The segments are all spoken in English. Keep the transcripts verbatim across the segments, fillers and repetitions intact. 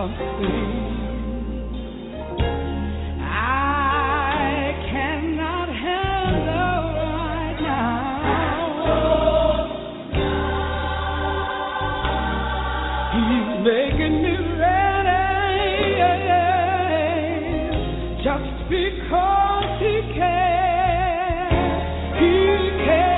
something I cannot handle right now. He's making me ready just because he can. He can.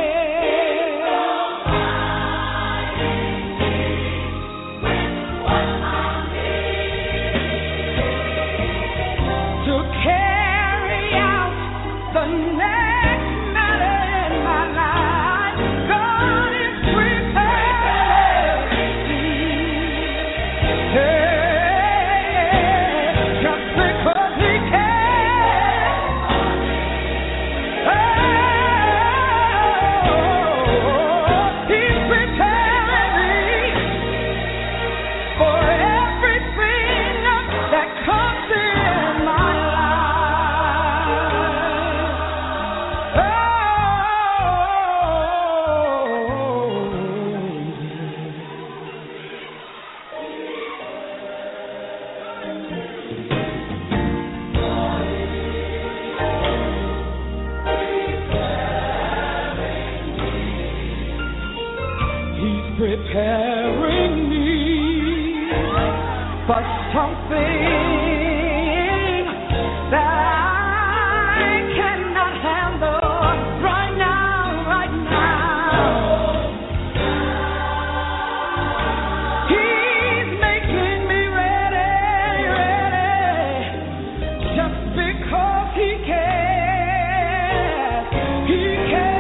Preparing me for something that I cannot handle right now, right now. He's making me ready, ready, just because he can. He can.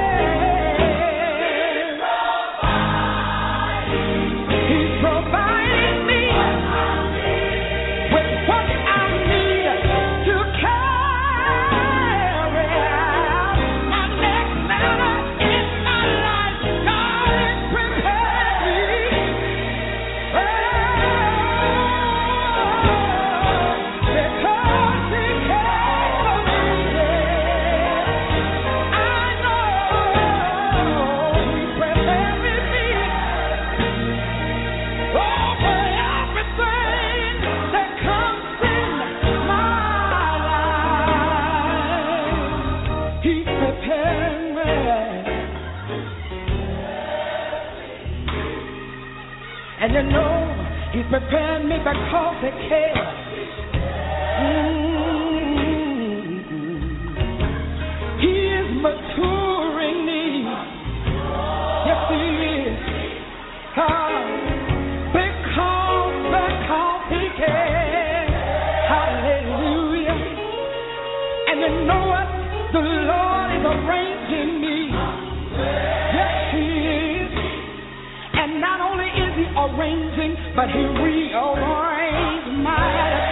And you know, he's preparing me because he cares. Mm-hmm. He is maturing me. Yes, he is. Ah, because, because he cares. Hallelujah. And you know what? The Lord is arranging me. Yes, he is. And not only is he arranging, but he rearranged my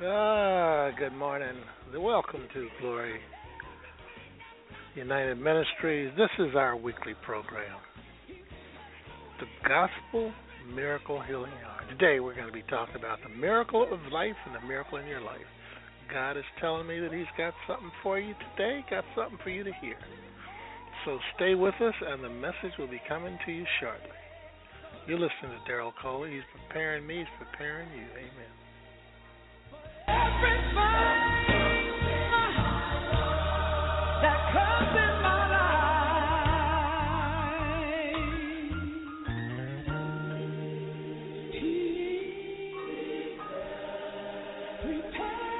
Ah, good morning. Welcome to Glory United Ministries. This is our weekly program, the Gospel Miracle Healing Hour. Today we're going to be talking about the miracle of life and the miracle in your life. God is telling me that He's got something for you today, got something for you to hear. So stay with us, and the message will be coming to you shortly. You're listening to Daryl Coley. He's preparing me. He's preparing you. Amen. Everything that comes in my life, He prepared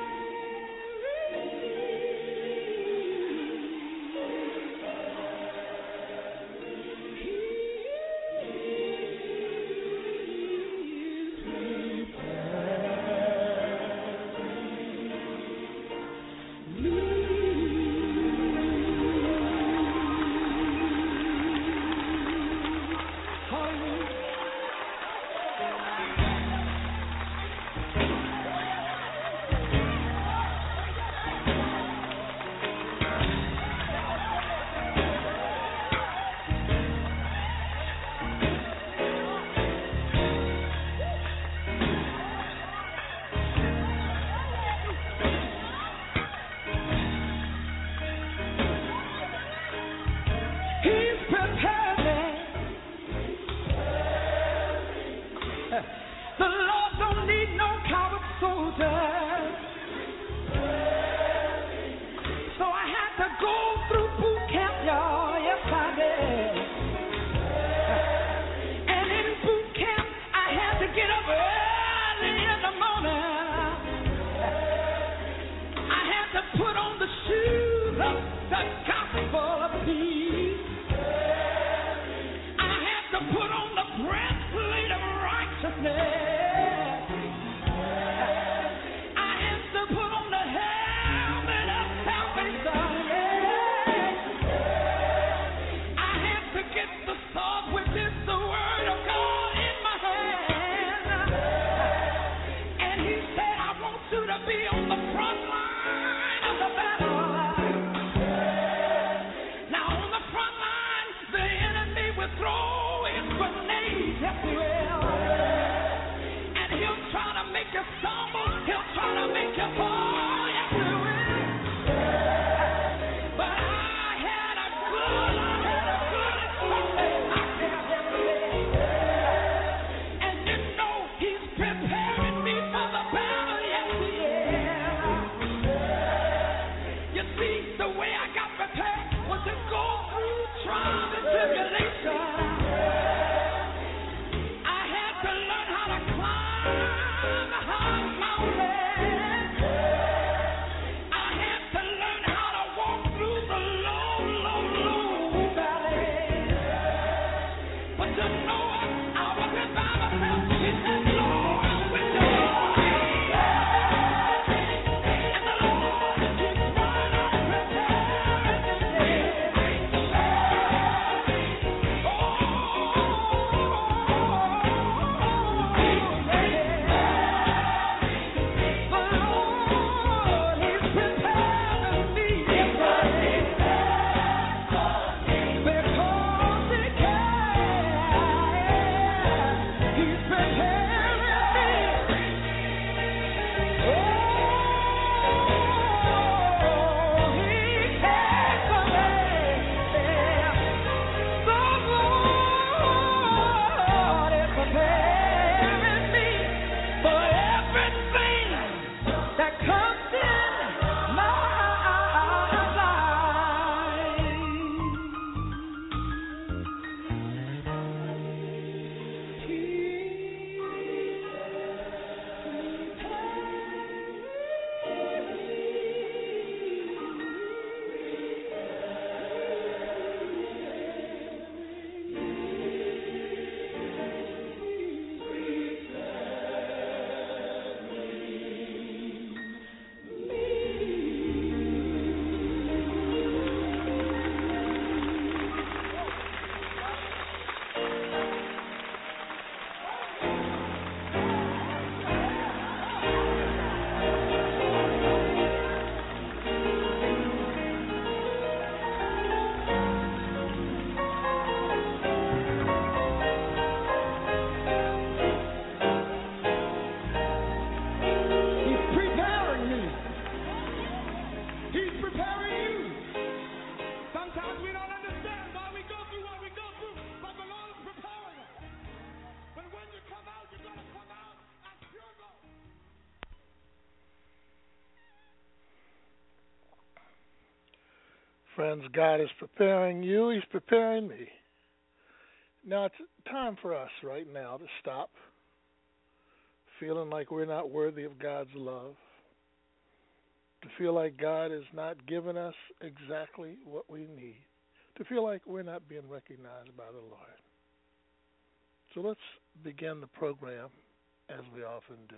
Friends, God is preparing you. He's preparing me. Now it's time for us right now to stop feeling like we're not worthy of God's love, to feel like God is not giving us exactly what we need, to feel like we're not being recognized by the Lord. So let's begin the program, as we often do,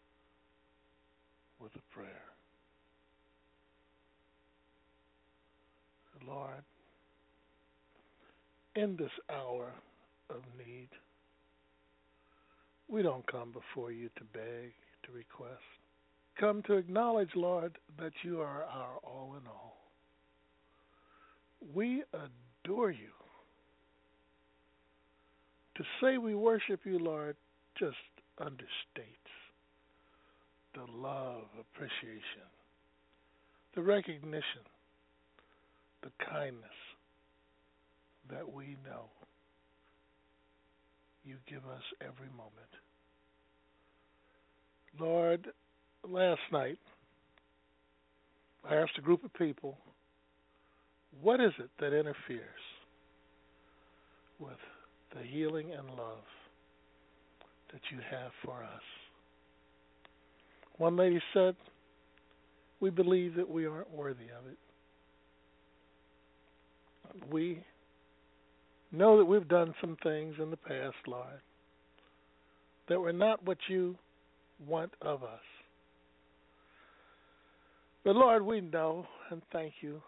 with a prayer. Lord, in this hour of need, we don't come before you to beg, to request. Come to acknowledge, Lord, that you are our all in all. We adore you. To say we worship you, Lord, just understates the love, appreciation, the recognition, the kindness that we know you give us every moment. Lord, last night I asked a group of people, what is it that interferes with the healing and love that you have for us? One lady said, we believe that we aren't worthy of it. We know that we've done some things in the past, Lord, that were not what you want of us. But Lord, we know and thank you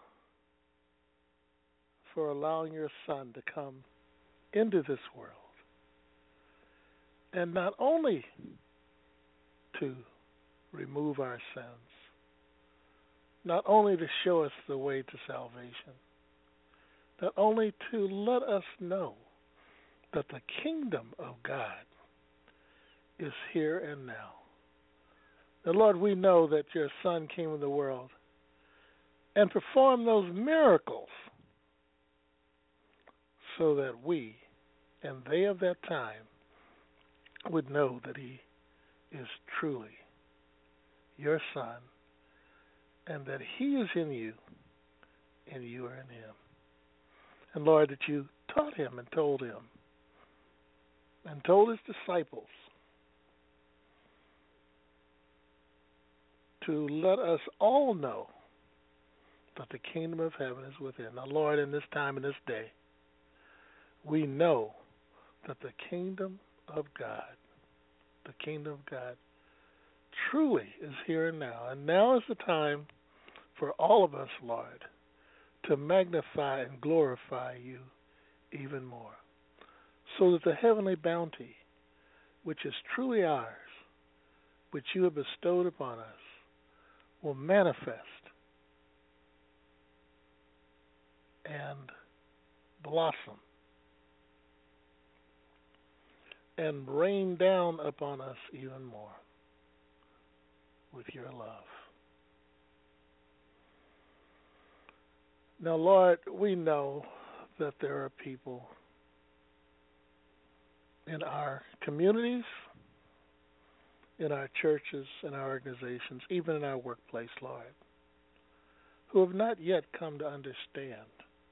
for allowing your Son to come into this world, and not only to remove our sins, not only to show us the way to salvation, not only to let us know that the kingdom of God is here and now. Now, Lord, we know that your Son came in the world and performed those miracles so that we and they of that time would know that he is truly your Son and that he is in you and you are in him. And Lord, that you taught him and told him and told his disciples to let us all know that the kingdom of heaven is within. Now, Lord, in this time and this day, we know that the kingdom of God, the kingdom of God, truly is here and now. And now is the time for all of us, Lord, to magnify and glorify you even more, so that the heavenly bounty, which is truly ours, which you have bestowed upon us, will manifest and blossom and rain down upon us even more with your love. Now, Lord, we know that there are people in our communities, in our churches, in our organizations, even in our workplace, Lord, who have not yet come to understand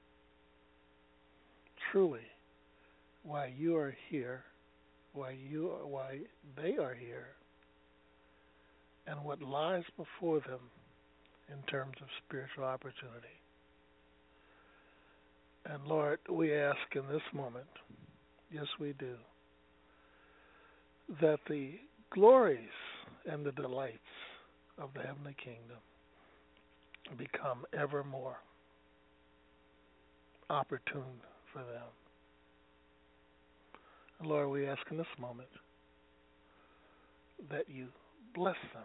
truly why you are here, why you are, why they are here, and what lies before them in terms of spiritual opportunity. And Lord, we ask in this moment, yes we do, that the glories and the delights of the heavenly kingdom become ever more opportune for them. And Lord, we ask in this moment that you bless them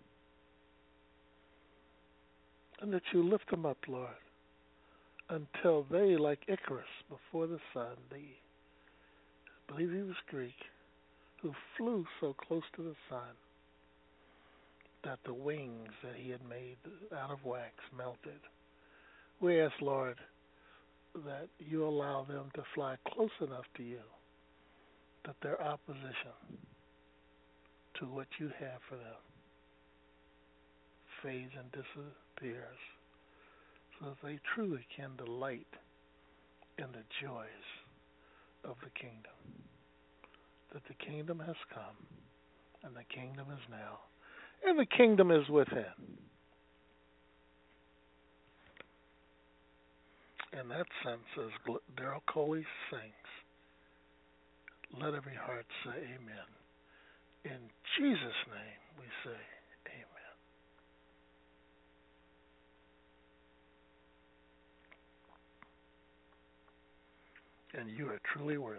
and that you lift them up, Lord, until they, like Icarus before the sun, the, I believe he was Greek, who flew so close to the sun that the wings that he had made out of wax melted. We ask, Lord, that you allow them to fly close enough to you that their opposition to what you have for them fades and disappears, so that they truly can delight in the joys of the kingdom. That the kingdom has come, and the kingdom is now, and the kingdom is within. In that sense, as Daryl Coley sings, let every heart say amen. In Jesus' name we say amen. And you are truly worthy.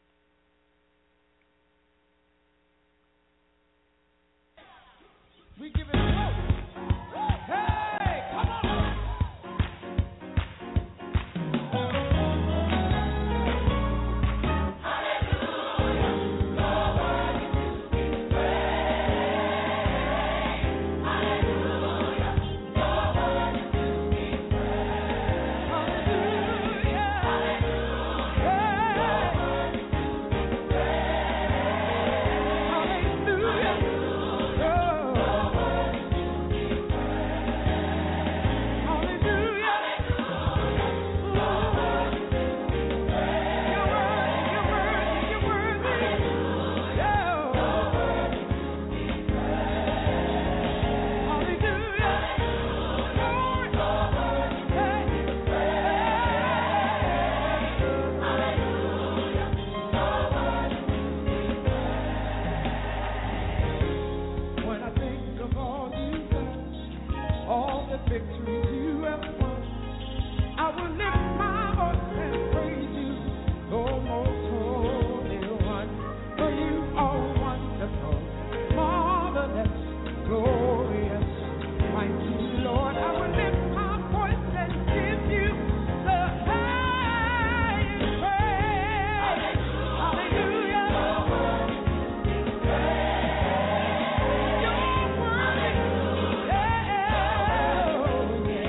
We give it a go. Hey, come on. Yeah.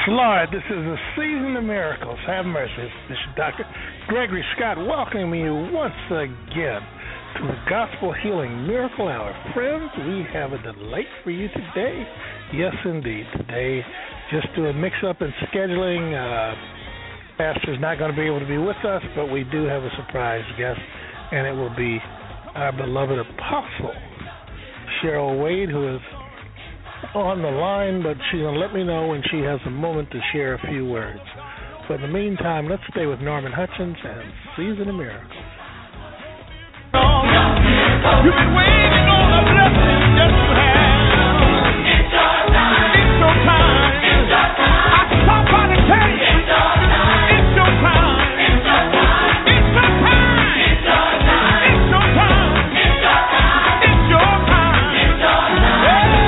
Lord, this is a season of miracles. Have mercy. This is Doctor Gregory Scott welcoming you once again to the Gospel Healing Miracle Hour. Friends, we have a delight for you today. Yes, indeed. Today, just doing mix-up and scheduling. Uh, Pastor's not going to be able to be with us, but we do have a surprise guest, and it will be our beloved apostle, Cheryl Wade, who is on the line, but she's going to let me know when she has a moment to share a few words. But in the meantime, let's stay with Norman Hutchins and Season of Miracles. You've been waiting on a blessing that you have. It's your time. It's your time. It's your time. I stop by to tell you. It's your time. It's your time. It's your time. It's your time. It's your time. It's your time. It's your time. It's your time. It's your time.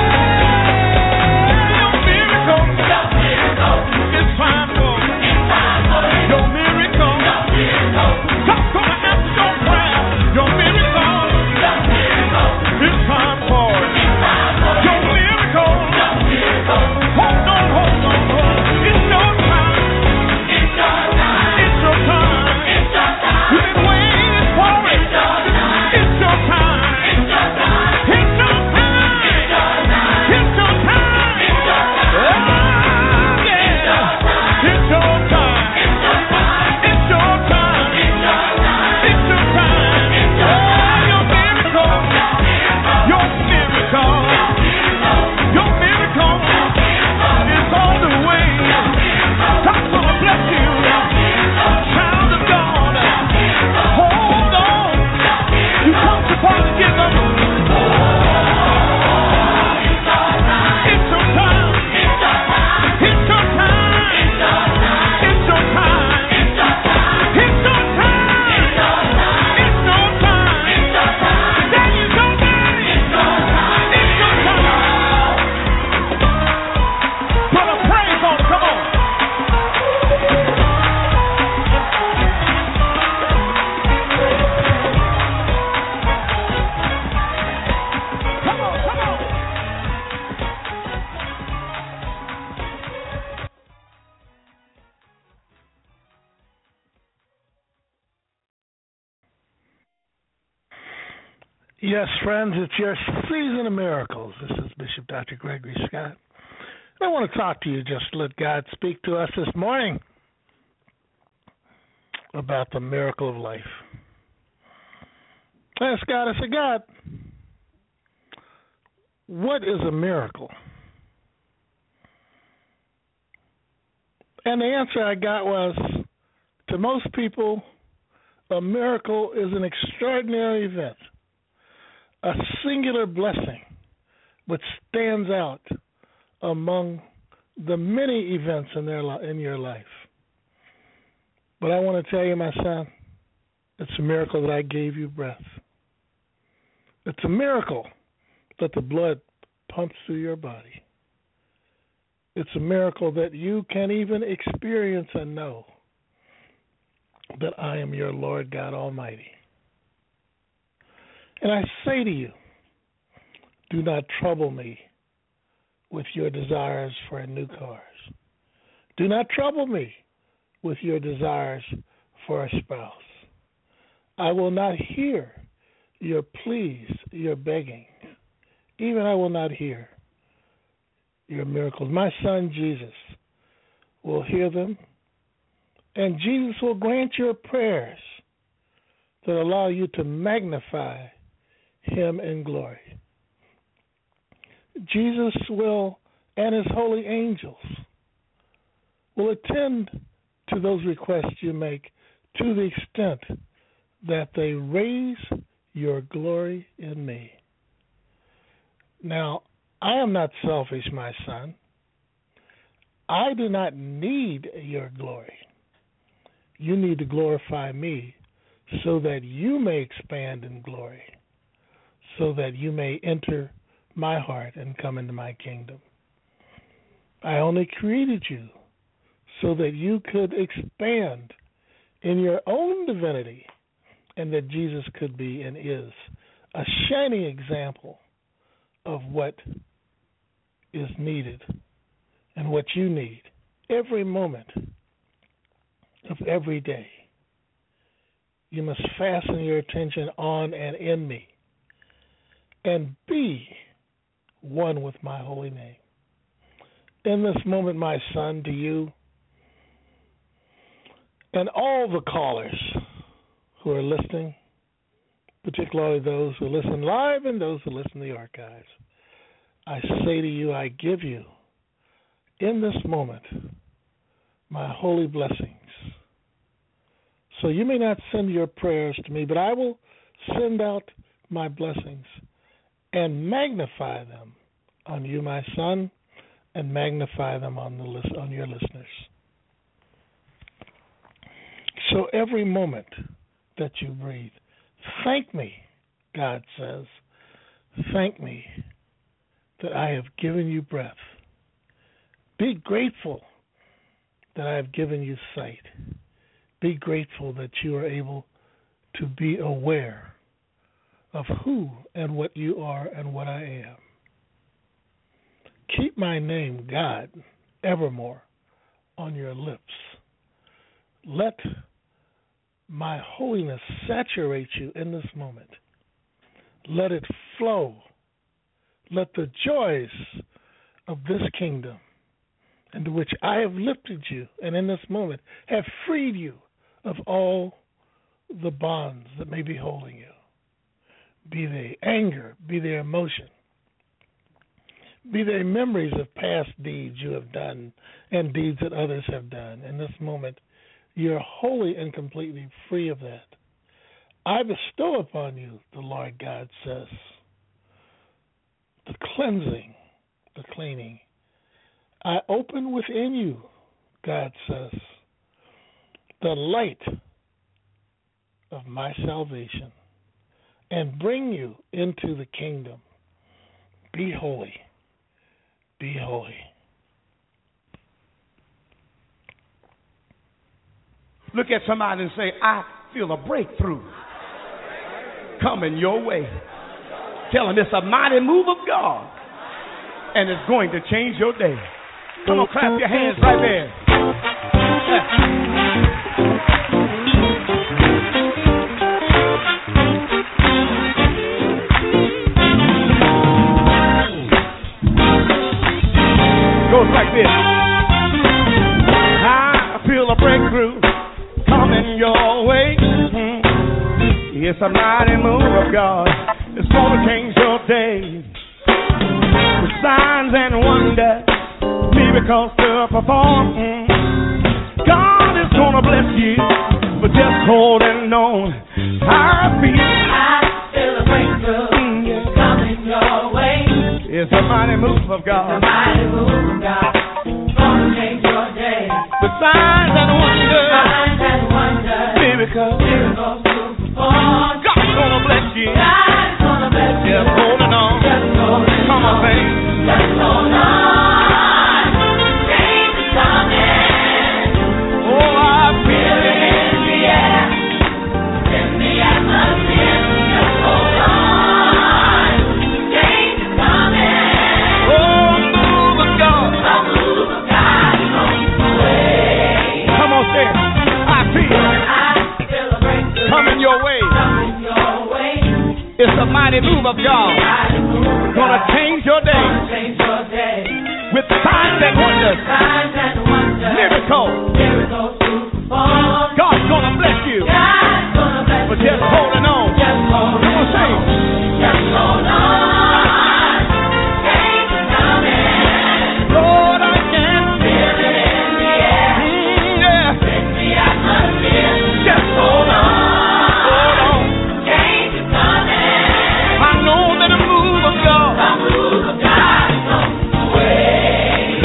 Yes, friends, it's your Season of Miracles. This is Bishop Doctor Gregory Scott. I want to talk to you, just let God speak to us this morning about the miracle of life. I asked God, I said, God, what is a miracle? And the answer I got was, to most people, a miracle is an extraordinary event, a singular blessing which stands out among the many events in their li- in your life. But I want to tell you, my son, it's a miracle that I gave you breath. It's a miracle that the blood pumps through your body. It's a miracle that you can even experience and know that I am your Lord God Almighty. And I say to you, do not trouble me with your desires for new cars. Do not trouble me with your desires for a spouse. I will not hear your pleas, your begging. Even I will not hear your miracles. My son Jesus will hear them, and Jesus will grant your prayers that allow you to magnify him in glory. Jesus will, and his holy angels, will attend to those requests you make to the extent that they raise your glory in me. Now, I am not selfish, my son. I do not need your glory. You need to glorify me so that you may expand in glory, so that you may enter my heart and come into my kingdom. I only created you so that you could expand in your own divinity, and that Jesus could be and is a shining example of what is needed and what you need every moment of every day, you must fasten your attention on and in me and be one with my holy name. In this moment, my son, to you and all the callers who are listening, particularly those who listen live and those who listen to the archives, I say to you, I give you, in this moment, my holy blessings. So you may not send your prayers to me, but I will send out my blessings and magnify them on you, my son, and magnify them on the list, on your listeners. So every moment that you breathe, thank me, God says, thank me that I have given you breath. Be grateful that I have given you sight. Be grateful that you are able to be aware of who and what you are and what I am. Keep my name, God, evermore on your lips. Let my holiness saturate you in this moment. Let it flow. Let the joys of this kingdom into which I have lifted you and in this moment have freed you of all the bonds that may be holding you. Be they anger, be they emotion, be they memories of past deeds you have done and deeds that others have done. In this moment, you're wholly and completely free of that. I bestow upon you, the Lord God says, the cleansing, the cleaning. I open within you, God says, the light of my salvation and bring you into the kingdom. Be holy. Be holy. Look at somebody and say, I feel a breakthrough coming your way. Tell them it's a mighty move of God and it's going to change your day. Come on, clap your hands right there. Goes like this. I feel a breakthrough coming your way. Mm-hmm. It's a mighty move of God. It's going to change your day. With signs and wonders, miracles to perform. Mm-hmm. God is going to bless you for just holding on. I feel, I feel a breakthrough mm-hmm. coming your way. It's a mighty move of God. It's a mighty move of God. It's going to change your day. With signs and wonders, signs and wonders, miracles, miracles to perform. God's gonna bless you. God's gonna bless you. Just holding on. Just holding Come on, baby. Just hold on. Change is coming. Oh, I feel it in the air, in the atmosphere. Just hold on. Change is coming. Oh, a move of God. A move of God is on the way. Come on, say it. I feel it. I feel a breakthrough Coming your way. coming your way. It's a mighty move of God. Mighty move of Gonna God. change your day. Gonna change your day. With signs and wonders, Signs and wonders, miracles. miracles to perform. God's gonna bless you. God's gonna bless For you. just holding on. Just hold Come on, say it. Just hold on. Change is coming. Lord, I can Feel it in the air, mm, yeah. in the atmosphere. Just hold on. Hold on. Change is coming. I know that a move of God. A move of God is on the way.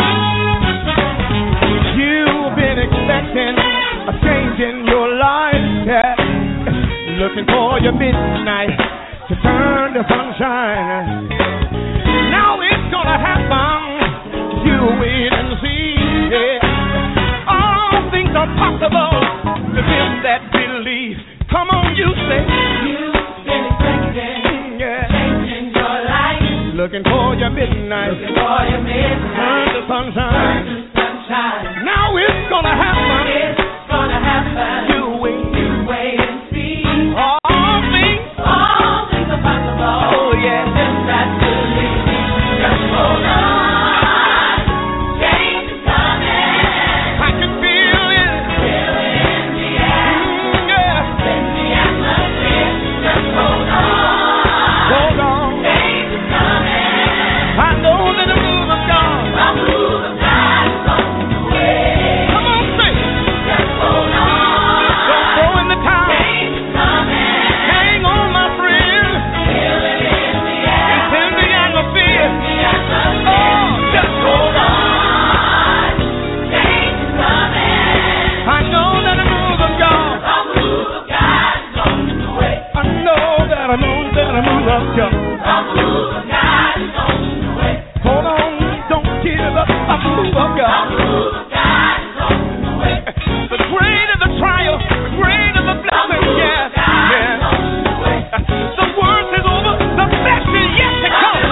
You've been expecting a change in your life, yeah. Looking for your midnight to turn to sunshine. Now it's gonna happen. You wait and see, yeah. All things are possible to them that believe. Come on, you say, You've been expecting yeah. change in your life. Looking for your midnight Looking for your turn midnight. to sunshine. Turn to sunshine. time. Now it's gonna happen. It's gonna happen. You wait. You wait and see. All things. All things are possible. Oh yeah. Just that believe. Just hold on. Change is coming. I can feel it. Feel it in the air. Mm, yeah. In the atmosphere. Just hold on. Hold on. Change is coming. I know that the move of God. A move of God is on the way. Come on, sing. Just hold on. Don't throw in the towel. Change is coming. Hang on, my friend. Feel it in the air. It's in the atmosphere. In the atmosphere. Oh, just Hold on. Change is coming. I know that the move of God. A move of God is on the way. I know that I know that the move of God. A move of God is on the way. Hold on, don't give up. A move of A God. move of God is on the way. The greater the trial, the greater the blessing. Yeah, yeah. The worst is over. The best is yet to come.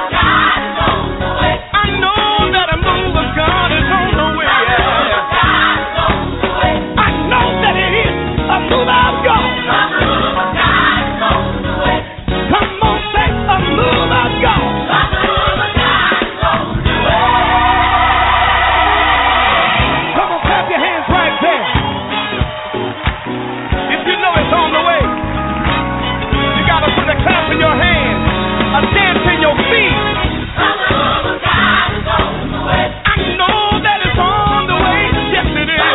I know that a move of God is on the way. Yeah. I know that it is a move of God. Come on, say a move of God. Come on, clap your hands right there. If you know it's on the way, you gotta put a clap in your hands, a dance in your feet. I know that it's on the way. Yes, it is.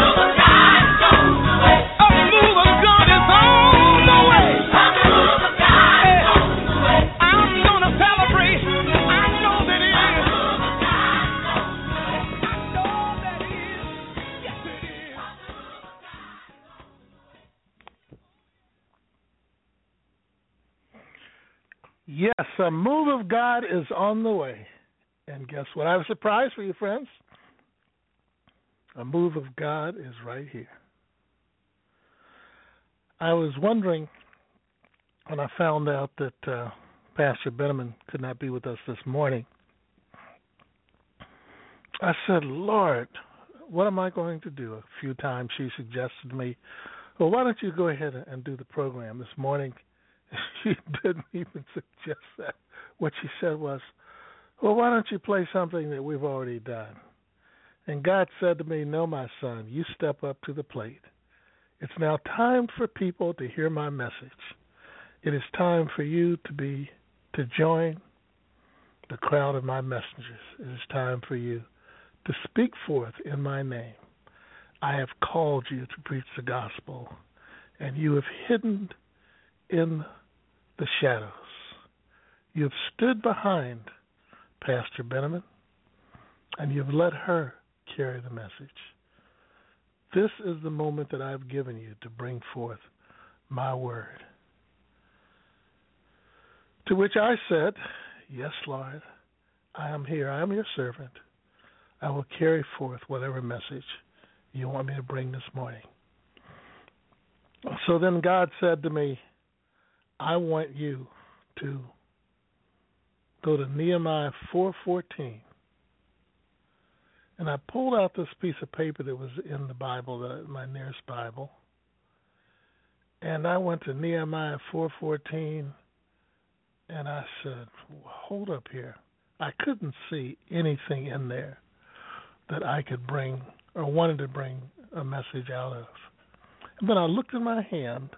A move of God is on the way. I'm gonna celebrate. I know that it is. I know that it is. Yes, it is. Yes, a move of God is on the way. And guess what? I have a surprise for you, friends. A move of God is right here. I was wondering when I found out that uh, Pastor Benjamin could not be with us this morning. I said, Lord, what am I going to do? A few times she suggested to me, well, why don't you go ahead and do the program this morning? She didn't even suggest that. What she said was, well, why don't you play something that we've already done? And God said to me, no, my son, you step up to the plate. It's now time for people to hear my message. It is time for you to be to join the crowd of my messengers. It is time for you to speak forth in my name. I have called you to preach the gospel, and you have hidden in the shadows. You have stood behind Pastor Benjamin, and you've let her carry the message. This is the moment that I've given you to bring forth my word. To which I said, yes, Lord, I am here. I am your servant. I will carry forth whatever message you want me to bring this morning. So then God said to me, I want you to go to Nehemiah four fourteen. And I pulled out this piece of paper that was in the Bible, the, my nearest Bible. And I went to Nehemiah four fourteen, and I said, hold up here. I couldn't see anything in there that I could bring or wanted to bring a message out of. And then I looked in my hand,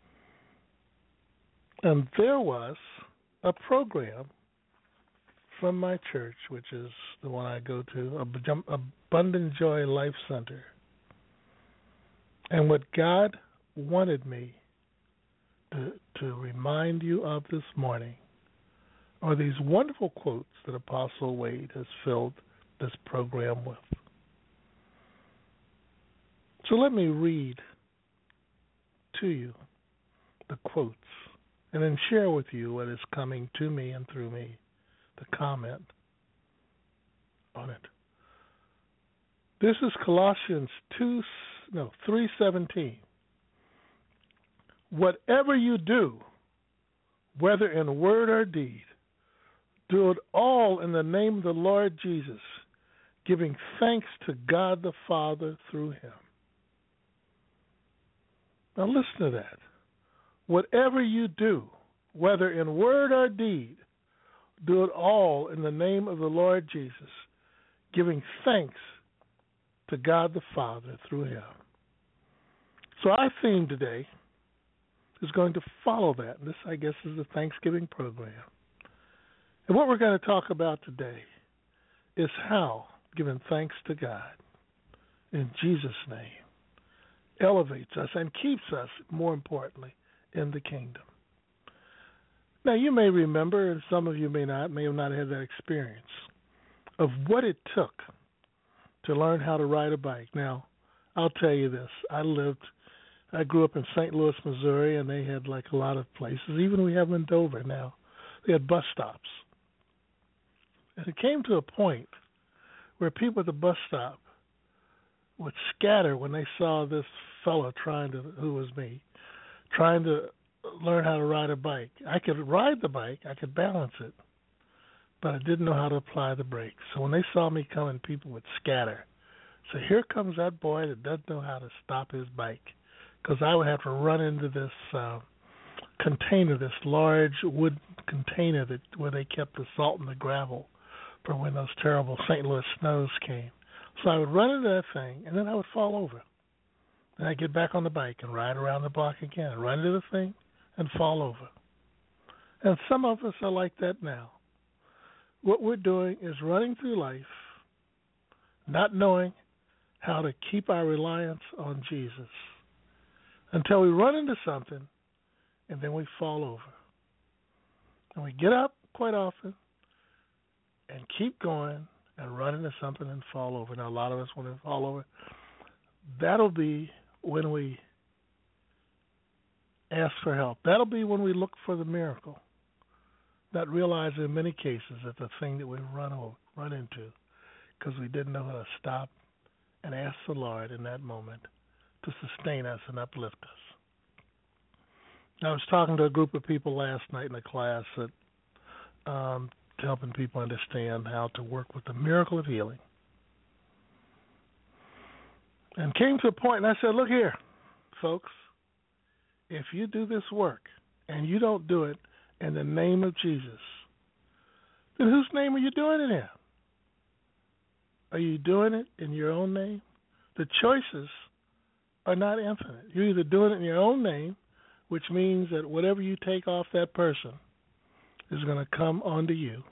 and there was a program from my church, which is the one I go to, Abundant Joy Life Center. And what God wanted me to, to remind you of this morning are these wonderful quotes that Apostle Wade has filled this program with. So let me read to you the quotes and then share with you what is coming to me and through me, the comment on it. This is Colossians two, no, three seventeen. Whatever you do, whether in word or deed, do it all in the name of the Lord Jesus, giving thanks to God the Father through him. Now listen to that. Whatever you do, whether in word or deed, do it all in the name of the Lord Jesus, giving thanks to God the Father through him. So our theme today is going to follow that. This, I guess, is the Thanksgiving program. And what we're going to talk about today is how giving thanks to God in Jesus' name elevates us and keeps us, more importantly, in the kingdom. Now, you may remember, and some of you may not, may have not had that experience, of what it took to learn how to ride a bike. Now, I'll tell you this. I lived, I grew up in Saint Louis, Missouri, and they had like a lot of places. Even we have them in Dover now. They had bus stops. And it came to a point where people at the bus stop would scatter when they saw this fellow trying to, who was me, trying to learn how to ride a bike. I could ride the bike, I could balance it, but I didn't know how to apply the brakes. So when they saw me coming, people would scatter. So here comes that boy that doesn't know how to stop his bike, because I would have to run into this uh, container, this large wood container that where they kept the salt and the gravel for when those terrible Saint Louis snows came. So I would run into that thing, and then I would fall over. Then I'd get back on the bike and ride around the block again, and run into the thing and fall over. And some of us are like that now. What we're doing is running through life, not knowing how to keep our reliance on Jesus until we run into something, and then we fall over. And we get up quite often and keep going and run into something and fall over. Now, a lot of us, when we fall over, that'll be when we ask for help. That'll be when we look for the miracle, not realizing in many cases that the thing that we run over, run into because we didn't know how to stop and ask the Lord in that moment to sustain us and uplift us. I was talking to a group of people last night in a class that um, helping people understand how to work with the miracle of healing. And came to a point, and I said, look here, folks, if you do this work and you don't do it in the name of Jesus, then whose name are you doing it in? Are you doing it in your own name? The choices are not infinite. You're either doing it in your own name, which means that whatever you take off that person is going to come onto you.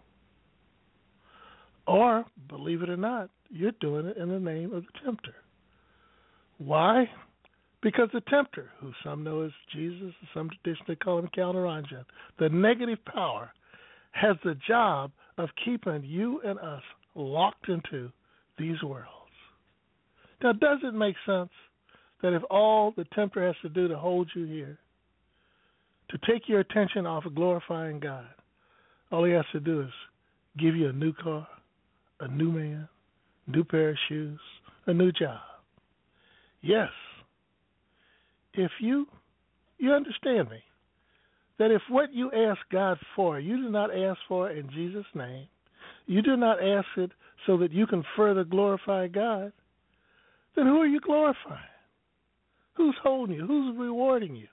Or, believe it or not, you're doing it in the name of the tempter. Why? Because the tempter, who some know as Jesus, some traditionally call him Count Oranja, the negative power, has the job of keeping you and us locked into these worlds. Now, does it make sense that if all the tempter has to do to hold you here, to take your attention off of glorifying God, all he has to do is give you a new car, a new man, a new pair of shoes, a new job? Yes. If you, you understand me, that if what you ask God for, you do not ask for in Jesus' name, you do not ask it so that you can further glorify God, then who are you glorifying? Who's holding you? Who's rewarding you?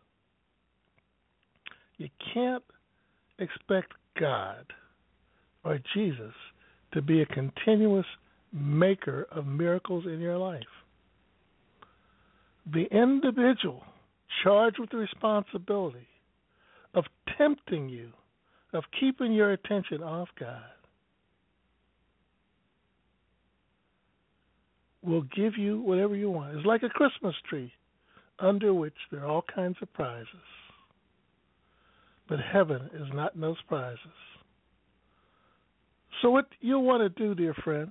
You can't expect God or Jesus to be a continuous maker of miracles in your life. The individual charged with the responsibility of tempting you, of keeping your attention off God, will give you whatever you want. It's like a Christmas tree under which there are all kinds of prizes. But heaven is not in those prizes. So what you'll want to do, dear friends,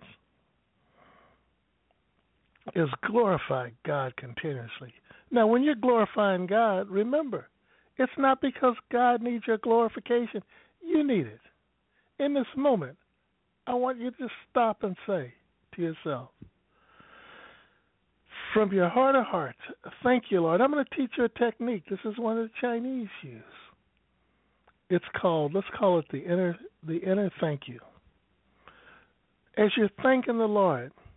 is glorify God continuously. Now, when you're glorifying God, remember, it's not because God needs your glorification. You need it. In this moment, I want you to stop and say to yourself, from your heart of hearts, thank you, Lord. I'm going to teach you a technique. This is one of the Chinese use. It's called, let's call it the inner, the inner thank you. As you're thanking the Lord,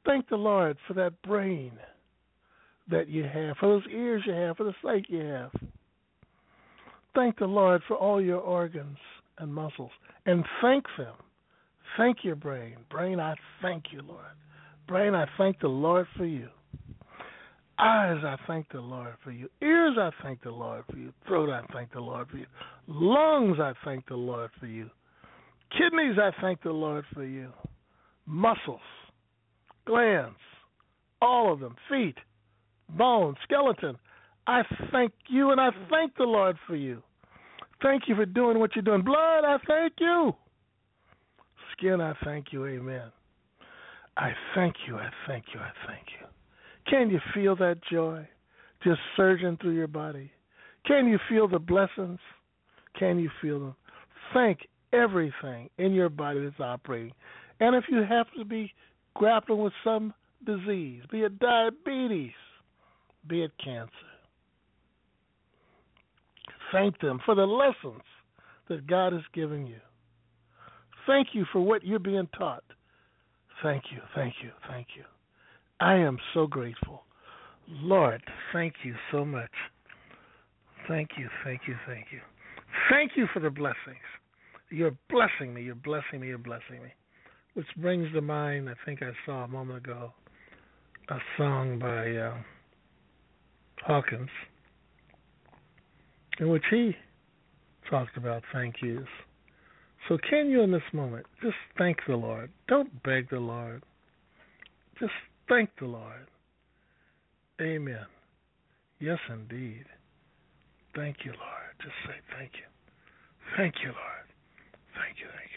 Thank the Lord for that brain that you have, for those ears you have, for the sight you have. Thank the Lord for all your organs and muscles, and thank them. Thank your brain. Brain, I thank you, Lord. Brain, I thank the Lord for you. Eyes, I thank the Lord for you. Ears, I thank the Lord for you. Throat, I thank the Lord for you. Lungs, I thank the Lord for you. Kidneys, I thank the Lord for you. Muscles, glands, all of them, feet, bones, skeleton, I thank you and I thank the Lord for you. Thank you for doing what you're doing. Blood, I thank you. Skin, I thank you. Amen. I thank you, I thank you, I thank you. Can you feel that joy just surging through your body? Can you feel the blessings? Can you feel them? Thank everything in your body that's operating. And if you have to be grappling with some disease, be it diabetes, be it cancer, thank them for the lessons that God has given you. Thank you for what you're being taught. Thank you, thank you, thank you. I am so grateful. Lord, thank you so much. Thank you, thank you, thank you. Thank you for the blessings. You're blessing me, you're blessing me, you're blessing me. Which brings to mind, I think I saw a moment ago, a song by uh, Hawkins, in which he talked about thank yous. So can you in this moment just thank the Lord? Don't beg the Lord. Just thank the Lord. Amen. Yes, indeed. Thank you, Lord. Just say thank you. Thank you, Lord. Thank you, thank you.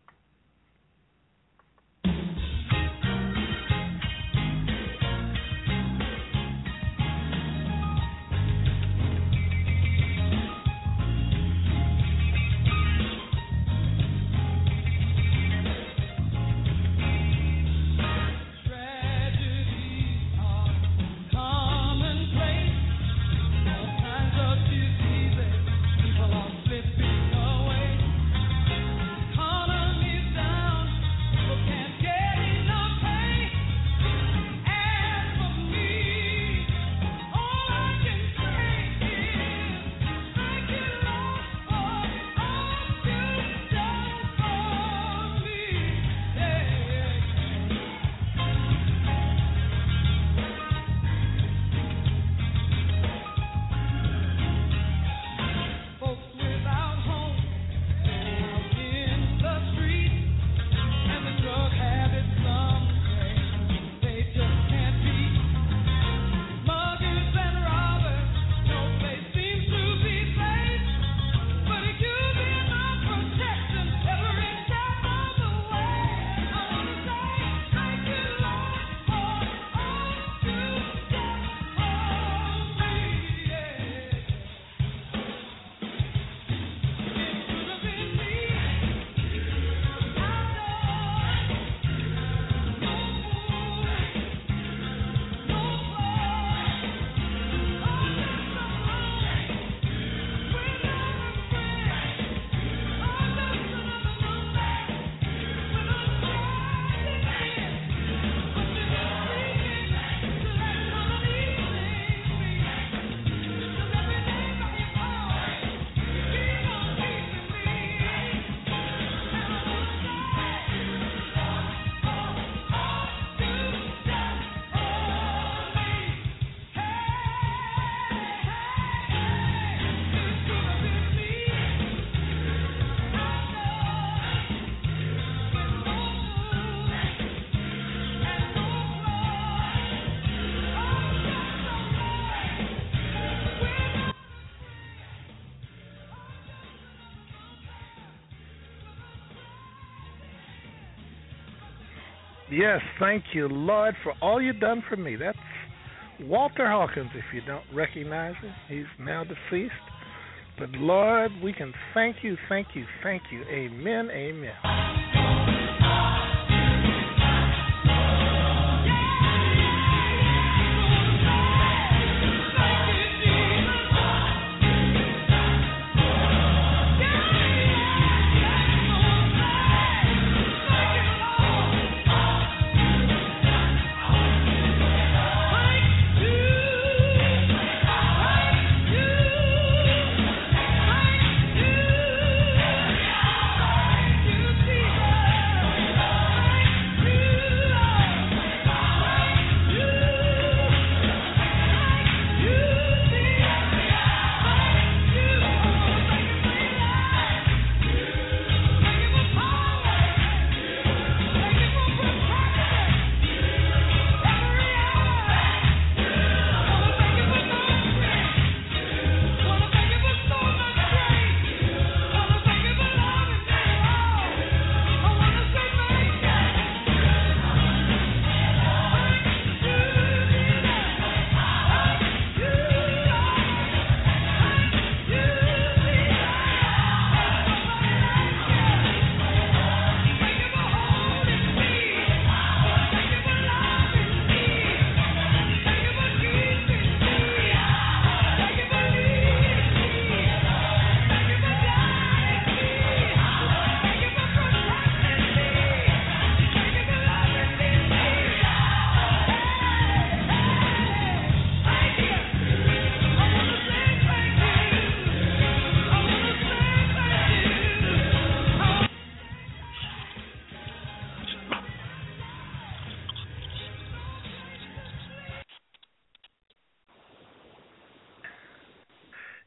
Yes, thank you, Lord, for all you've done for me. That's Walter Hawkins, if you don't recognize him. He's now deceased. But, Lord, we can thank you, thank you, thank you. Amen, amen.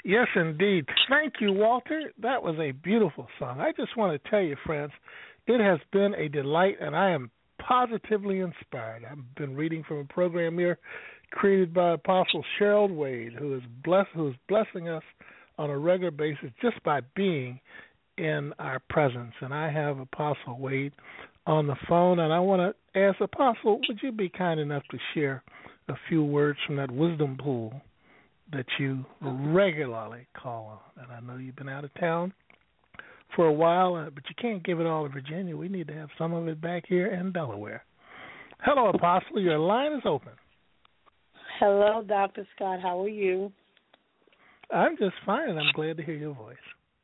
Yes, indeed. Thank you, Walter. That was a beautiful song. I just want to tell you, friends, it has been a delight, and I am positively inspired. I've been reading from a program here created by Apostle Cheryl Wade, who is bless, who is blessing us on a regular basis just by being in our presence. And I have Apostle Wade on the phone, and I want to ask Apostle, would you be kind enough to share a few words from that wisdom pool that you regularly call on? And I know you've been out of town for a while, uh, but you can't give it all to Virginia. We need to have some of it back here in Delaware. Hello, Apostle. Your line is open. Hello, Doctor Scott. How are you? I'm just fine, and I'm glad to hear your voice.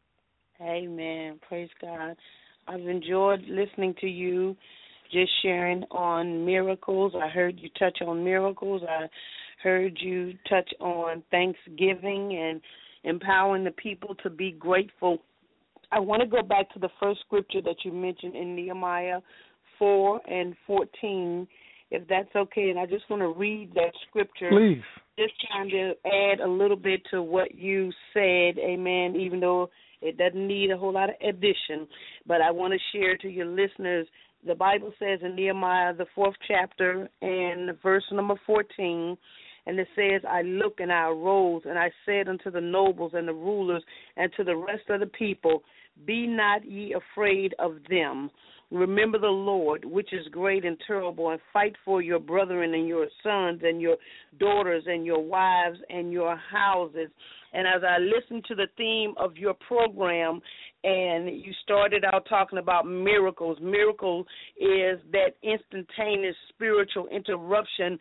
Amen. Praise God. I've enjoyed listening to you, just sharing on miracles. I heard you touch on miracles. I heard you touch on Thanksgiving and empowering the people to be grateful. I want to go back to the first scripture that you mentioned in Nehemiah four and fourteen, if that's okay. And I just want to read that scripture. Please. Just trying to add a little bit to what you said, amen, even though it doesn't need a whole lot of addition. But I want to share to your listeners, the Bible says in Nehemiah, the fourth chapter, and verse number fourteen, and it says, I looked and I arose, and I said unto the nobles and the rulers and to the rest of the people, be not ye afraid of them. Remember the Lord, which is great and terrible, and fight for your brethren and your sons and your daughters and your wives and your houses. And as I listened to the theme of your program, and you started out talking about miracles. Miracle is that instantaneous spiritual interruption,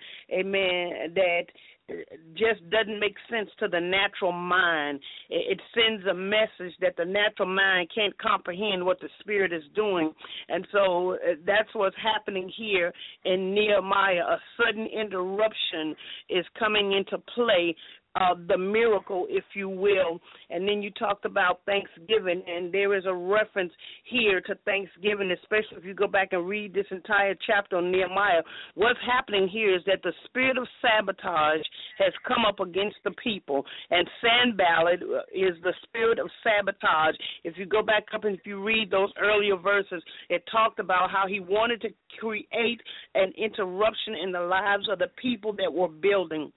amen, that just doesn't make sense to the natural mind. It sends a message that the natural mind can't comprehend what the Spirit is doing. And so that's what's happening here in Nehemiah. A sudden interruption is coming into play. Uh, the miracle, if you will. And then you talked about Thanksgiving, and there is a reference here to Thanksgiving, especially if you go back and read this entire chapter on Nehemiah. What's happening here is that the spirit of sabotage has come up against the people, and Sanballat is the spirit of sabotage. If you go back up and if you read those earlier verses, it talked about how he wanted to create an interruption in the lives of the people that were building.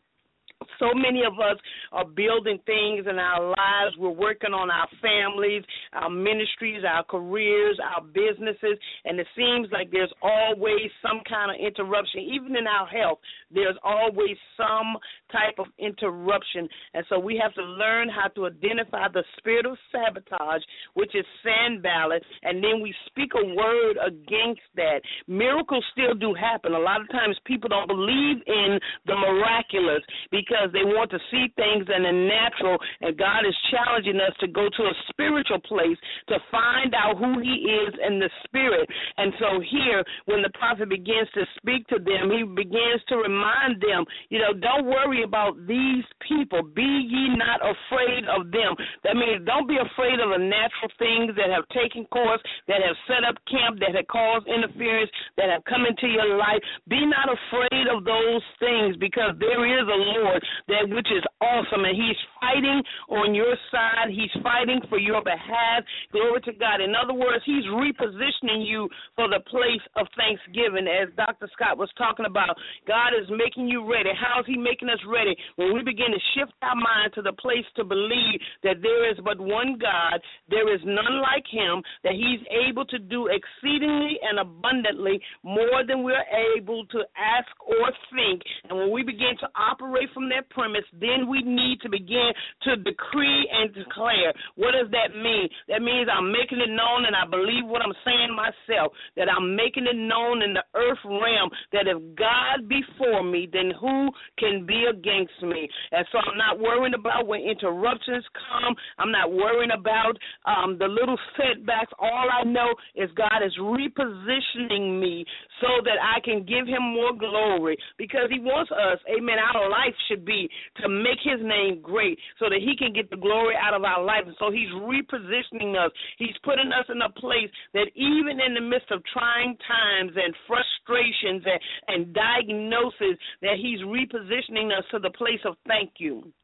So many of us are building things in our lives. We're working on our families, our ministries, our careers, our businesses, and it seems like there's always some kind of interruption. Even in our health, there's always some type of interruption. And so we have to learn how to identify the spirit of sabotage, which is Sanballat, and then we speak a word against that. Miracles still do happen. A lot of times people don't believe in the miraculous because they want to see things in the natural, and God is challenging us to go to a spiritual place to find out who he is in the spirit. And so here, when the prophet begins to speak to them, he begins to remind them, you know, don't worry about these people. Be ye not afraid of them. That means don't be afraid of the natural things that have taken course, that have set up camp, that have caused interference, that have come into your life. Be not afraid of those things, because there is a Lord that which is awesome, and he's fighting on your side. He's fighting for your behalf. Glory to God. In other words, he's repositioning you for the place of thanksgiving, as Doctor Scott was talking about. God is making you ready. How is he making us ready? When we begin to shift our mind to the place to believe that there is but one God, there is none like him, that he's able to do exceedingly and abundantly more than we're able to ask or think. And when we begin to operate from that premise, then we need to begin to decree and declare. What does that mean? That means I'm making it known, and I believe what I'm saying myself, that I'm making it known in the earth realm that if God be for me, then who can be against me? And so I'm not worrying about when interruptions come. I'm not worrying about um, the little setbacks. All I know is God is repositioning me so that I can give him more glory, because he wants us, amen, our life should be to make his name great so that he can get the glory out of our life. And so he's repositioning us. He's putting us in a place that even in the midst of trying times and frustrations and, and diagnoses, that he's repositioning us to the place of thank you.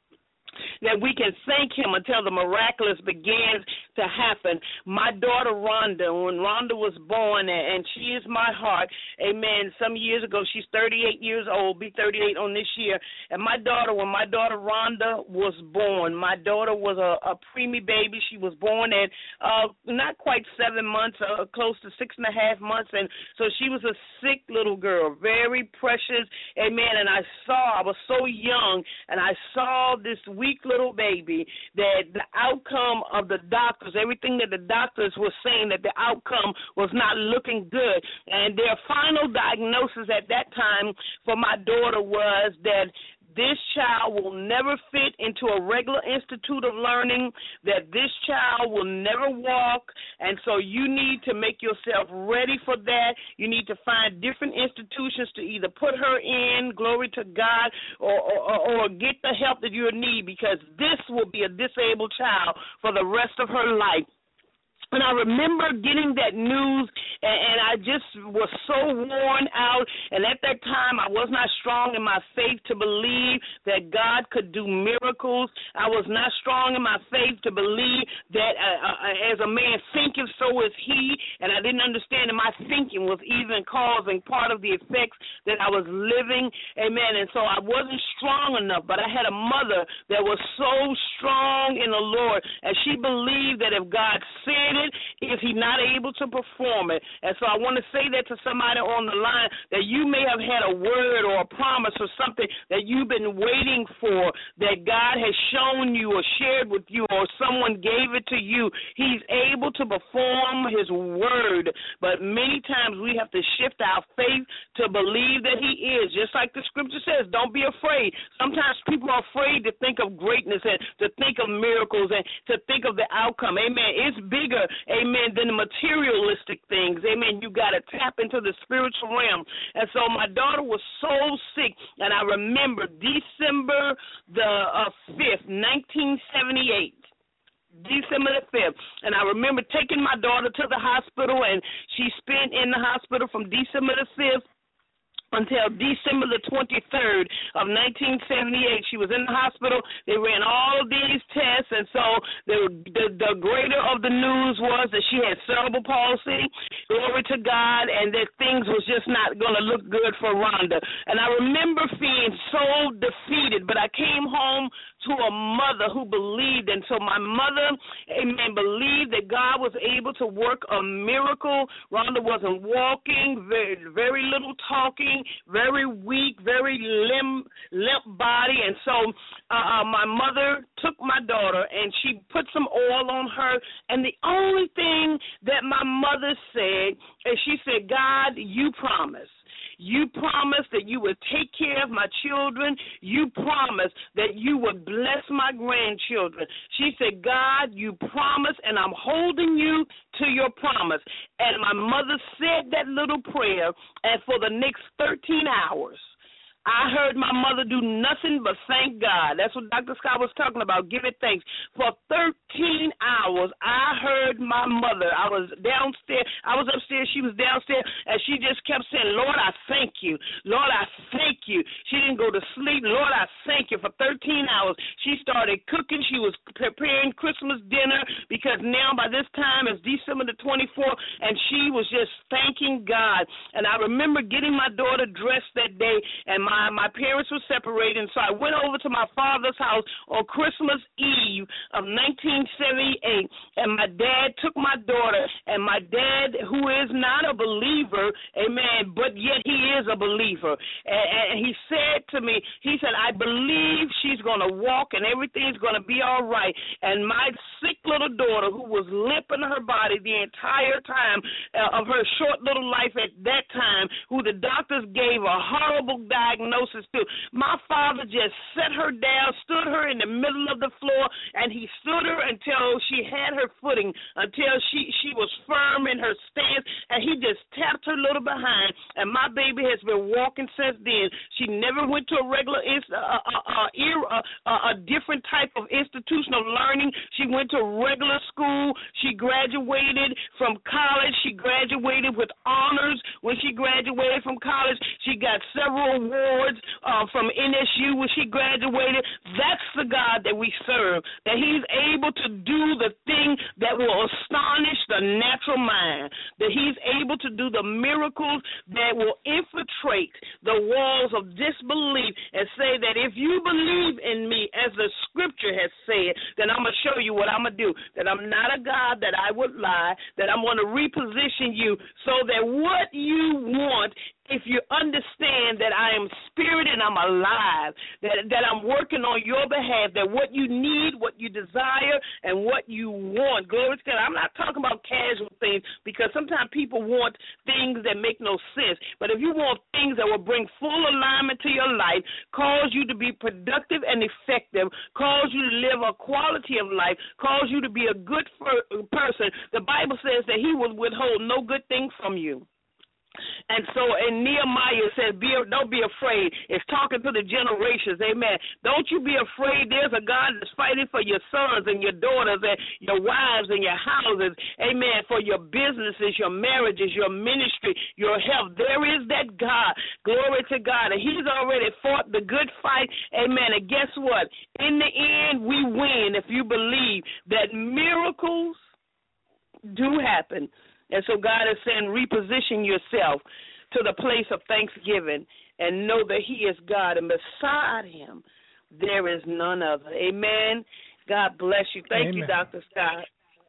that we can thank him until the miraculous begins to happen. My daughter Rhonda, when Rhonda was born, and she is my heart, amen, some years ago, she's thirty-eight years old, be thirty-eight on this year, and my daughter, when my daughter Rhonda was born, my daughter was a, a preemie baby. She was born at uh, not quite seven months, uh, close to six and a half months, and so she was a sick little girl, very precious, amen, and I saw, I was so young, and I saw this weak little baby, that the outcome of the doctors, everything that the doctors were saying, that the outcome was not looking good. And their final diagnosis at that time for my daughter was that this child will never fit into a regular institute of learning, that this child will never walk, and so you need to make yourself ready for that. You need to find different institutions to either put her in, glory to God, or, or, or get the help that you need, because this will be a disabled child for the rest of her life. And I remember getting that news, and, and I just was so worn out. And at that time, I was not strong in my faith to believe that God could do miracles. I was not strong in my faith to believe that uh, uh, as a man thinketh, so is he. And I didn't understand that my thinking was even causing part of the effects that I was living. Amen. And so I wasn't strong enough, but I had a mother that was so strong in the Lord, and she believed that if God said it, is he not able to perform it? And so I want to say that to somebody on the line, that you may have had a word or a promise or something that you've been waiting for, that God has shown you or shared with you, or someone gave it to you. He's able to perform his word, but many times we have to shift our faith to believe that he is. Just like the scripture says, don't be afraid. Sometimes people are afraid to think of greatness and to think of miracles and to think of the outcome. Amen. It's bigger, amen, than the materialistic things. Amen. You got to tap into the spiritual realm. And so my daughter was so sick, and I remember December the uh, fifth, nineteen seventy-eight. December the fifth, and I remember taking my daughter to the hospital, and she spent in the hospital from December the fifth until December the twenty-third of nineteen seventy-eight. She was in the hospital. They ran all of these tests, and so the, the, the greater of the news was that she had cerebral palsy, glory to God, and that things was just not going to look good for Rhonda. And I remember being so defeated, but I came home to a mother who believed, and so my mother, amen, believed that God was able to work a miracle. Rhonda wasn't walking, very, very little talking, very weak, very limp, limp body, and so uh, uh, my mother took my daughter, and she put some oil on her, and the only thing that my mother said is she said, God, you promised. You promised that you would take care of my children. You promised that you would bless my grandchildren. She said, God, you promised, and I'm holding you to your promise. And my mother said that little prayer, and for the next thirteen hours, I heard my mother do nothing but thank God. That's what Doctor Scott was talking about, give it thanks. For thirteen hours, I heard my mother. I was downstairs. I was upstairs. She was downstairs, and she just kept saying, Lord, I thank you. Lord, I thank you. She didn't go to sleep. Lord, I thank you. For thirteen hours, she started cooking. She was preparing Christmas dinner, because now by this time it's December the twenty-fourth, and she was just thanking God. And I remember getting my daughter dressed that day, and my My, my parents were separated, so I went over to my father's house on Christmas Eve of nineteen seventy-eight, and my dad took my daughter, and my dad, who is not a believer, amen, but yet he is a believer, and, and he said to me, he said, I believe she's going to walk and everything's going to be all right. And my sick little daughter, who was limping her body the entire time uh, of her short little life at that time, who the doctors gave a horrible diagnosis, Diagnosis too. My father just set her down, stood her in the middle of the floor, and he stood her until she had her footing, until she, she was firm in her stance, and he just tapped her little behind, and my baby has been walking since then. She never went to a regular, uh, uh, uh, uh, uh, a different type of institutional learning. She went to regular school. She graduated from college. She graduated with honors. When she graduated from college, she got several awards awards uh, from N S U when she graduated. That's the God that we serve, that he's able to do the thing that will astonish the natural mind, that he's able to do the miracles that will infiltrate the walls of disbelief and say that if you believe in me, as the scripture has said, then I'm going to show you what I'm going to do, that I'm not a God that I would lie, that I'm going to reposition you so that what you want, if you understand that I am spirit and I'm alive, that, that I'm working on your behalf, that what you need, what you desire, and what you want. Glory to God. I'm not talking about casual things, because sometimes people want things that make no sense. But if you want things that will bring full alignment to your life, cause you to be productive and effective, cause you to live a quality of life, cause you to be a good person, the Bible says that he will withhold no good thing from you. And so in Nehemiah it says, be, don't be afraid. It's talking to the generations, amen. Don't you be afraid. There's a God that's fighting for your sons and your daughters and your wives and your houses, amen, for your businesses, your marriages, your ministry, your health. There is that God. Glory to God. And he's already fought the good fight, amen. And guess what? In the end, we win if you believe that miracles do happen. And so God is saying, reposition yourself to the place of thanksgiving and know that he is God, and beside him there is none other. Amen. God bless you. Thank Amen. You, Doctor Scott.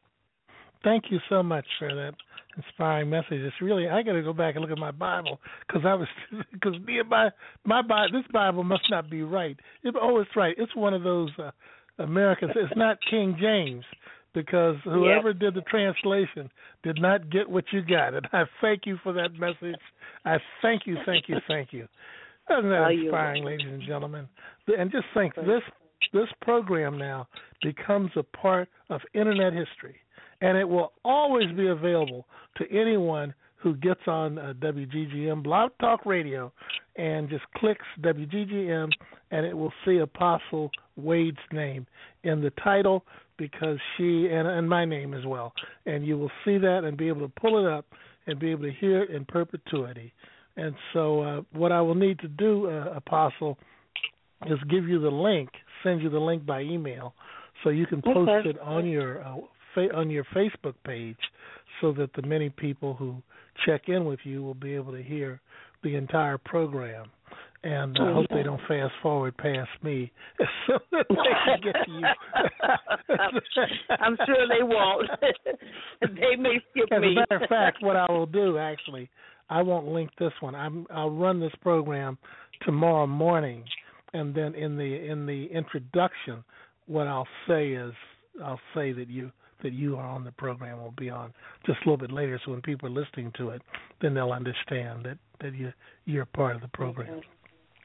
Thank you so much for that inspiring message. It's really, I got to go back and look at my Bible, because I was, because me and my, my Bible, this Bible must not be right. It, oh, it's right. It's one of those uh, Americans. It's not King James, because whoever yep. did the translation did not get what you got. And I thank you for that message. I thank you, thank you, thank you. Isn't that inspiring, ladies and gentlemen? And just think, this this program now becomes a part of Internet history, and it will always be available to anyone who gets on uh, W G G M Blog Talk Radio and just clicks W G G M, and it will see Apostle Wade's name in the title, because she, and, and my name as well, and you will see that and be able to pull it up and be able to hear it in perpetuity. And so uh, what I will need to do, uh, Apostle, is give you the link, send you the link by email, so you can post okay. it on your uh, fa- on your Facebook page, so that the many people who check in with you will be able to hear the entire program. And I uh, hope they don't fast forward past me so that they can get to you. I'm sure they won't. They may skip As me. As a matter of fact, what I will do, actually, I won't link this one. I'm, I'll run this program tomorrow morning, and then in the in the introduction, what I'll say is, I'll say that you that you are on the program will be on just a little bit later, so when people are listening to it, then they'll understand that, that you, you're part of the program. Mm-hmm.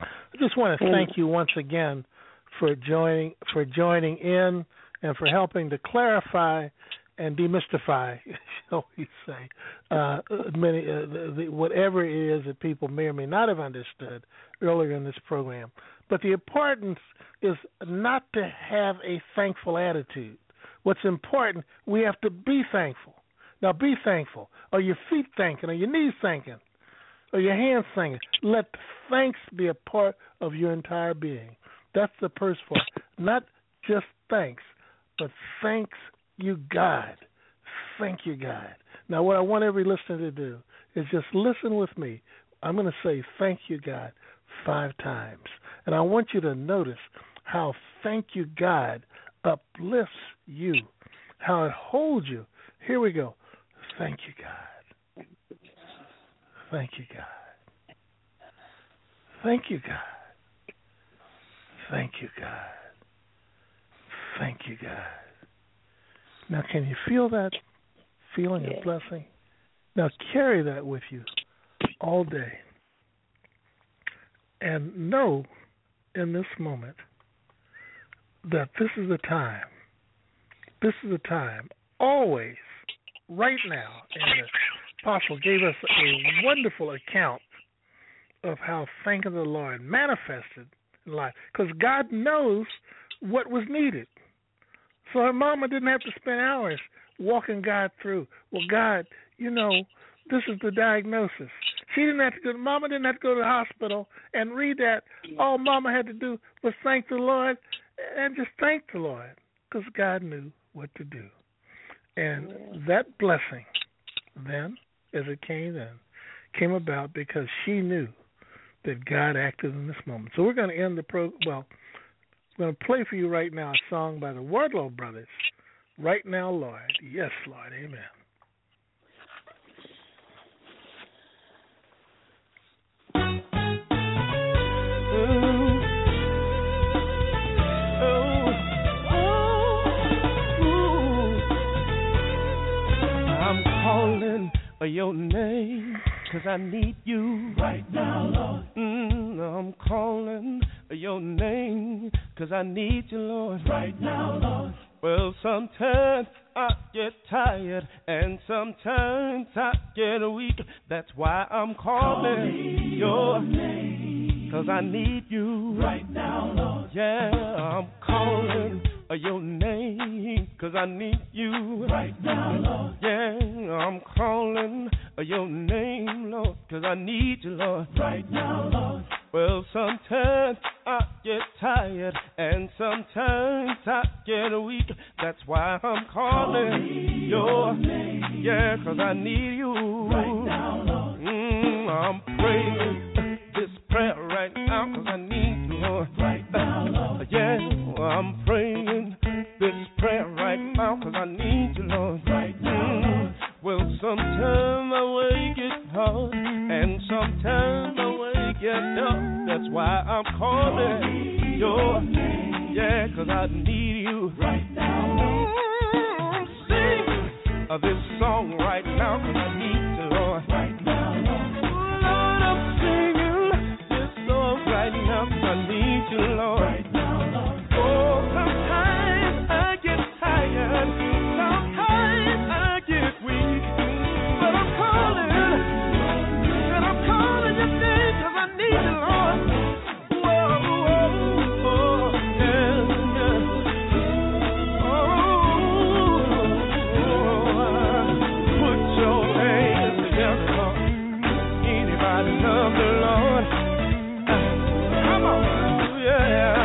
I just want to thank you once again for joining for joining in and for helping to clarify and demystify, shall we say, uh, many uh, the, the, whatever it is that people may or may not have understood earlier in this program. But the importance is not to have a thankful attitude. What's important, we have to be thankful. Now, be thankful. Are your feet thanking? Are your knees thanking? Or your hands singing? Let thanks be a part of your entire being. That's the first part. Not just thanks, but thanks you, God. Thank you, God. Now, what I want every listener to do is just listen with me. I'm going to say thank you, God, five times. And I want you to notice how thank you, God, uplifts you, how it holds you. Here we go. Thank you, God. Thank you, God. Thank you, God. Thank you, God. Thank you, God. Now, can you feel that feeling of blessing? Now, carry that with you all day. And know in this moment that this is the time. This is the time. Always, right now. And the Apostle gave us a wonderful account of how thanking the Lord manifested in life. Because God knows what was needed. So her mama didn't have to spend hours walking God through. Well, God, you know, this is the diagnosis. She didn't have to go. Mama didn't have to go to the hospital and read that. All Mama had to do was thank the Lord and just thank the Lord because God knew what to do. And yeah. that blessing then, as it came in, came about because she knew that God acted in this moment. So we're going to end the pro. Well, I'm going to play for you right now a song by the Wardlow Brothers. Right Now, Lord. Yes, Lord. Amen. Your name, 'cause I need you right now, Lord. Mm, I'm calling your name, 'cause I need you, Lord, right now, Lord. Well, sometimes I get tired, and sometimes I get weak. That's why I'm calling your name, 'cause I need you right now, Lord. Yeah, I'm calling your name, 'cause I need you right now, Lord. Yeah, I'm calling your name, Lord, 'cause I need you, Lord, right now, Lord. Well, sometimes I get tired, and sometimes I get weak. That's why I'm calling your name. Yeah, 'cause I need you right now, Lord. Mm, I'm praying this prayer right now, 'cause I need you, Lord, right now, Lord. Yeah, I'm praying this prayer right now, 'cause I need you, Lord, right now, Lord. Well, sometimes my way gets hard, and sometimes my way gets up. That's why I'm calling your name. Yeah, 'cause I need you right now, Lord. I'm singing this song right now, 'cause I need you, Lord, right now, Lord. Lord, I'm singing this song right now, 'cause I need you, Lord, right now, Lord. Oh, sometimes I get tired, sometimes I get weak, but I'm calling, and I'm calling your name, 'cause I need you, Lord. Whoa, whoa, whoa, yeah, yeah. Oh, put your hands together, Lord. Anybody love the Lord? Come on, yeah.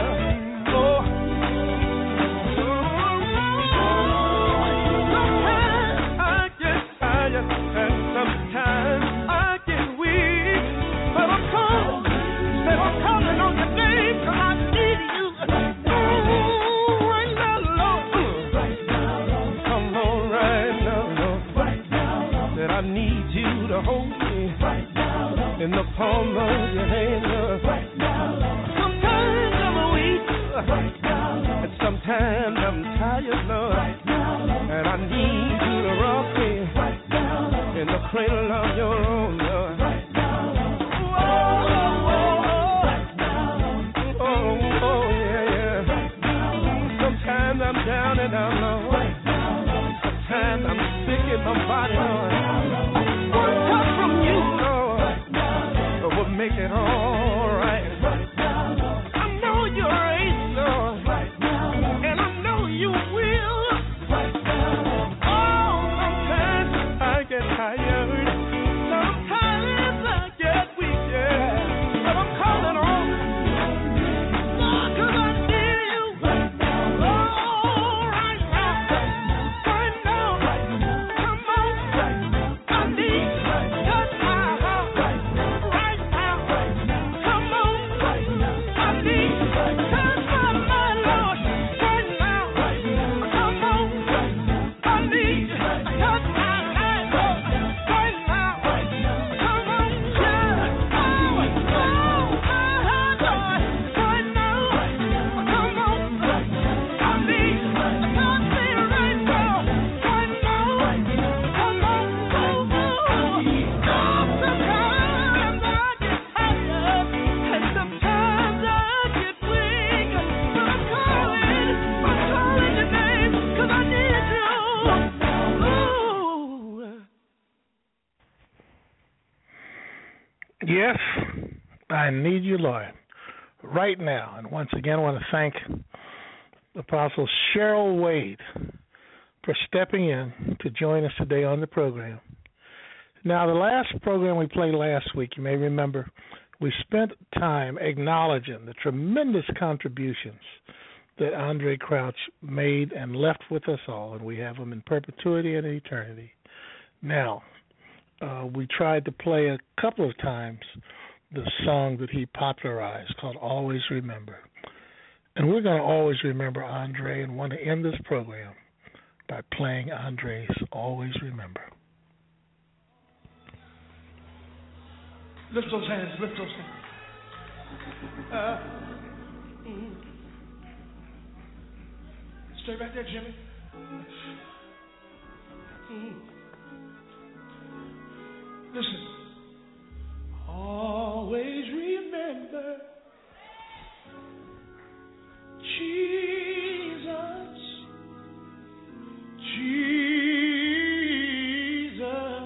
In the palm of your hand, Lord. Right now, Lord. Sometimes I'm weak, right now, Lord. And sometimes I'm tired, Lord. Right now, Lord. And I need you to rock me right now, Lord. In the cradle of your own, Lord. Right now, Lord. Whoa, whoa, whoa. Right now, Lord. Oh, oh, yeah, yeah. Right now, Lord. Sometimes I'm down and out, Lord. Right now, Lord. Sometimes I'm sick in my body, Lord. Right now, Lord. One touch from you, Lord, will make it all right. Right now, Lord. I know you're able, Lord. Right now, Lord. And I know you will. Right now, Lord. Oh, sometimes I get tired. Sometimes I get weak, yeah. But I'm calling on Lord, 'cause I need you. Right now, Lord. Oh, right now. Right now. Right now. Come on. Right now. I need you. Touch my heart. Right now. Yes, I need you, Lord, right now. And once again, I want to thank Apostle Cheryl Wade for stepping in to join us today on the program. Now, the last program we played last week, you may remember, we spent time acknowledging the tremendous contributions that Andraé Crouch made and left with us all, and we have them in perpetuity and eternity. Now, uh, we tried to play a couple of times the song that he popularized called Always Remember. And we're going to always remember Andraé and want to end this program by playing André's Always Remember. Lift those hands, lift those hands. Uh, mm. Stay right there, Jimmy. Mm. Listen. Always remember Jesus, Jesus.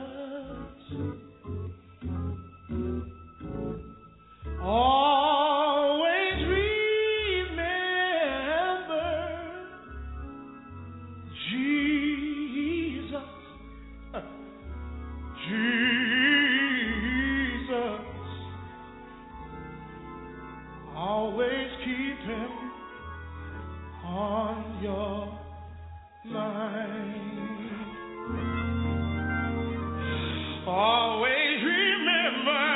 Always remember Jesus, Jesus. Always keep him on your mind. Always remember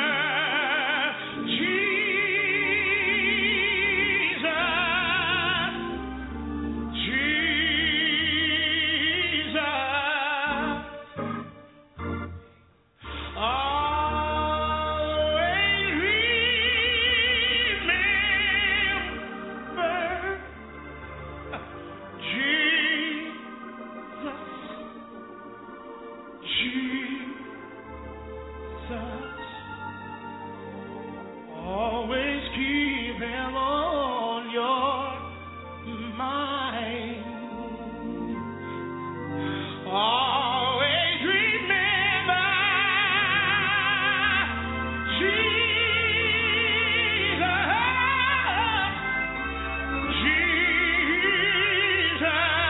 Jesus, Jesus. Always remember Jesus, Jesus. Always keep him on your mind. Always remember Jesus, Jesus.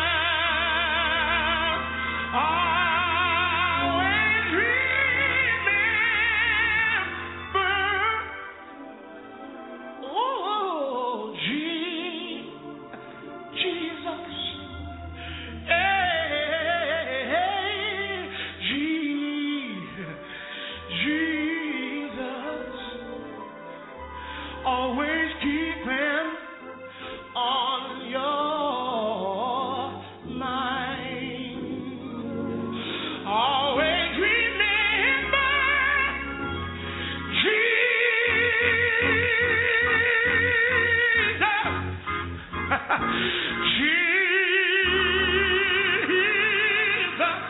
Always remember, oh, Je- Jesus. Hey, Je- Jesus. Always keep him on your mind. Always remember Jesus. Jesus.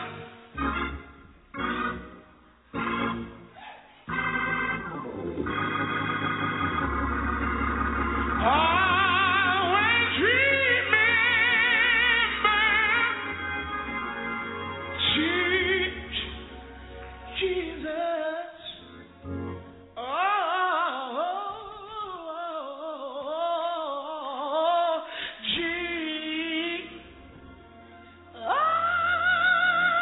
Always remember Je- Jesus. Oh, Je- oh,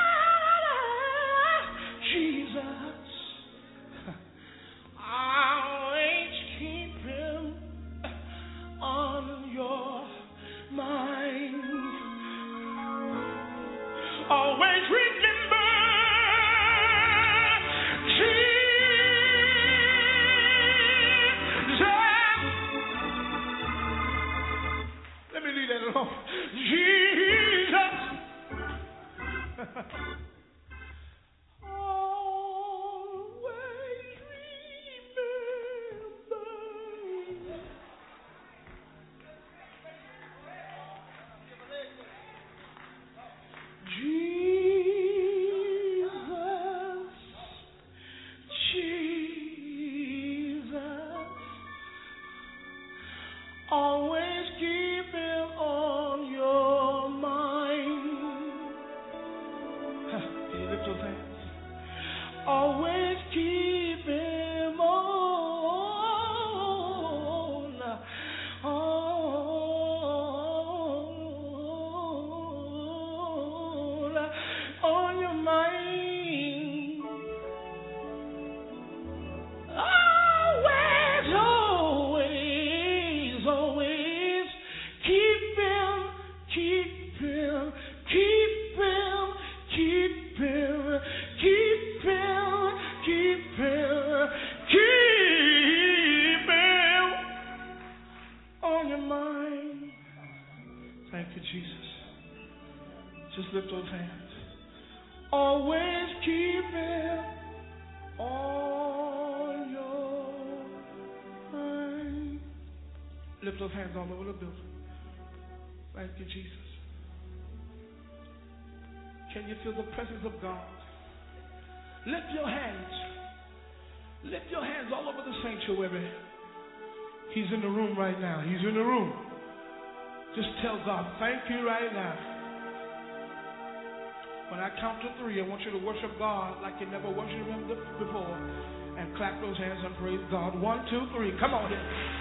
Lift those hands all over the building. Thank you, Jesus. Can you feel the presence of God? Lift your hands. Lift your hands all over the sanctuary. He's in the room right now. He's in the room. Just tell God, thank you right now. When I count to three, I want you to worship God like you never worshiped Him before. And clap those hands and praise God. One, two, three. Come on in.